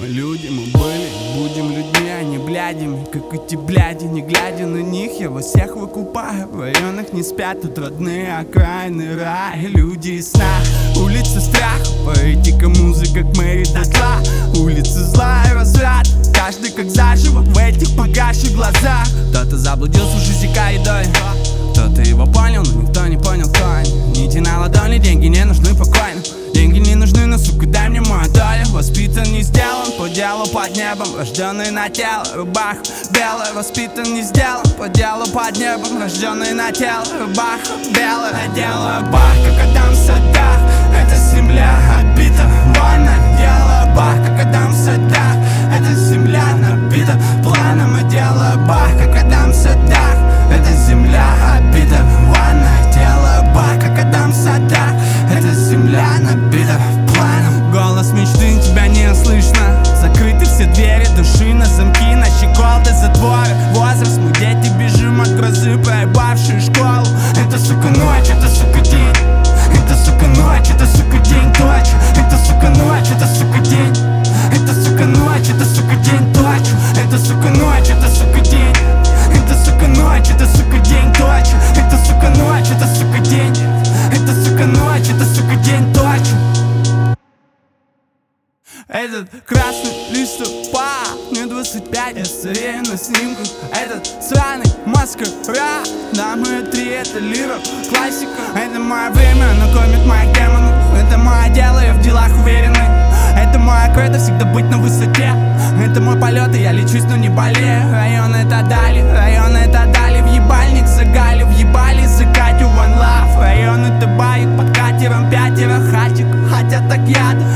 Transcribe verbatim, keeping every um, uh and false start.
Мы люди, мы были, будем людьми, а не блядями. Как эти бляди, не глядя на них, я во всех выкупаю. В районах не спят, тут родные окраины, рай. Люди из сна, улицы страха, поэтика, музыка к мэри дотла. Улицы зла и разврат, каждый как заживо в этих погасших глазах. Кто-то заблудился в жизика едой, кто-то его понял, но никто не понял, кто они. Нити на ладони, деньги не нужны покойным. Деньги не нужны, но, сука, дай мне мою долю. Воспитан, не сделан, по делу под небом. Рожденный на тело, рубаха белая. Воспитан, не сделан, по делу под небом. Рожденный на тело, рубаха белая. Я делаю бах, как Адам в садах. Эта земля обита, война. Делаю бах, как Адам в садах. Эта земля набита планом. Я делаю бах, как Адам в садах. Эта земля обита, война. Делаю бах, как Адам в садах. Эта земля набита планом. Голос мечты, тебя не слышно. Закрыты все двери души на замки, на щеколды, затворы. Возраст, мы дети, бежим от грозы, проебавшие школу. Это, сука, ночь, это, сука, день. Это, сука, ночь, это, сука, день, точно. Это, сука, ночь, это, сука, день. Это, сука, ночь, это, сука, день, точно. Это, сука, ночь, это, сука, день. Это, сука, ночь, это, сука, день, точно. Это, сука, ночь, это, сука, день. Это, сука, ночь, это, сука, день, точно. Этот красный листопад, мне двадцать пять, я старею на снимках. Этот сраный маскарад, да, мы три, это лира, классика. Это мое время, оно кормит моих демонов. Это мое дело, я в делах уверенный. Это моя кредо, всегда быть на высоте. Это мой полет, и я лечусь, но не болею. Район это дали, район это дали. В ебальник загали, въебали за Катю One Love. Район это байк под катером, пятеро хатик. Хотя так яд,